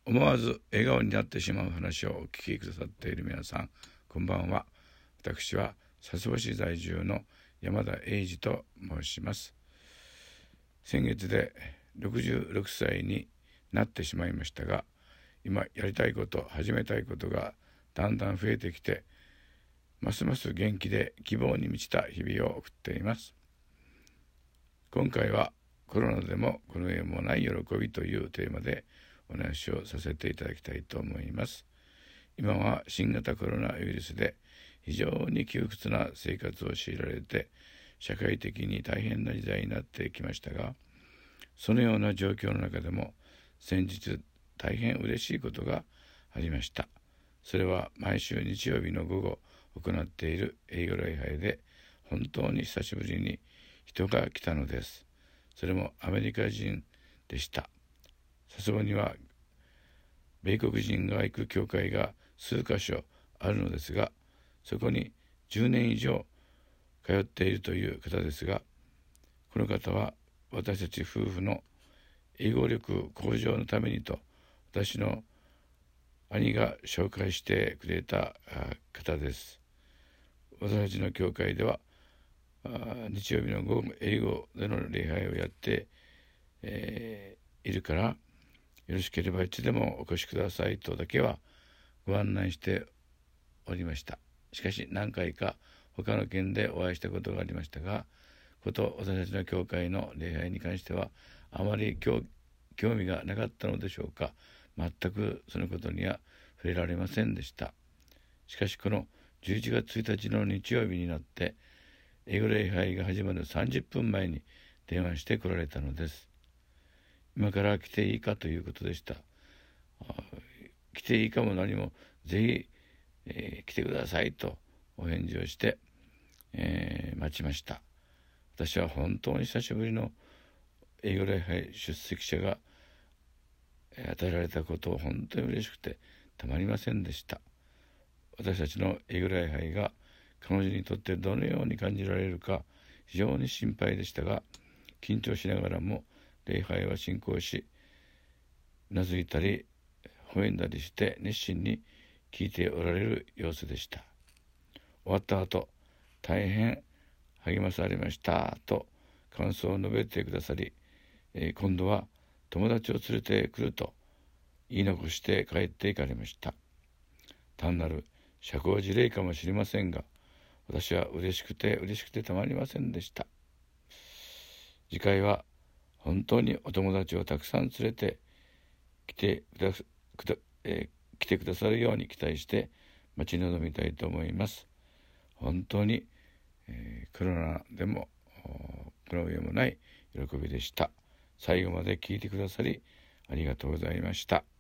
思わず笑顔になってしまう話をお聞きくださっている皆さん、こんばんは。私は佐世保市在住の山田英二と申します。先月で66歳になってしまいましたが、今やりたいこと、始めたいことがだんだん増えてきて、ますます元気で希望に満ちた日々を送っています。今回はコロナでもこの世もない喜びというテーマでお話をさせていただきたいと思います。今は新型コロナウイルスで非常に窮屈な生活を強いられて、社会的に大変な時代になってきましたが、そのような状況の中でも先日大変嬉しいことがありました。それは毎週日曜日の午後行っている英語礼拝で、本当に久しぶりに人が来たのです。それもアメリカ人でした。佐世保には米国人が行く教会が数カ所あるのですが、そこに10年以上通っているという方ですが、この方は私たち夫婦の英語力向上のためにと、私の兄が紹介してくれた方です。私たちの教会では日曜日の午後英語での礼拝をやって、いるから、よろしければいつでもお越しくださいとだけはご案内しておりました。しかし何回か他の県でお会いしたことがありましたが、こと私たちの教会の礼拝に関してはあまり興味がなかったのでしょうか、全くそのことには触れられませんでした。しかしこの11月1日の日曜日になって英語礼拝が始まる30分前に電話して来られたのです。今から来ていいかということでした。来ていいかも何も、ぜひ、来てくださいとお返事をして、待ちました。私は本当に久しぶりの英語礼拝出席者が与えられたことを本当に嬉しくてたまりませんでした。私たちの英語礼拝が彼女にとってどのように感じられるか非常に心配でしたが、緊張しながらも礼拝は進行し、うなずいたり微笑んだりして熱心に聞いておられる様子でした。終わった後、大変励まされましたと感想を述べてくださり、今度は友達を連れてくると言い残して帰っていかれました。単なる社交辞令かもしれませんが、私は嬉しくてたまりませんでした。次回は本当にお友達をたくさん連れて来てくださるように期待して待ち望みたいと思います。本当に、コロナでもこの上もない喜びでした。最後まで聞いてくださりありがとうございました。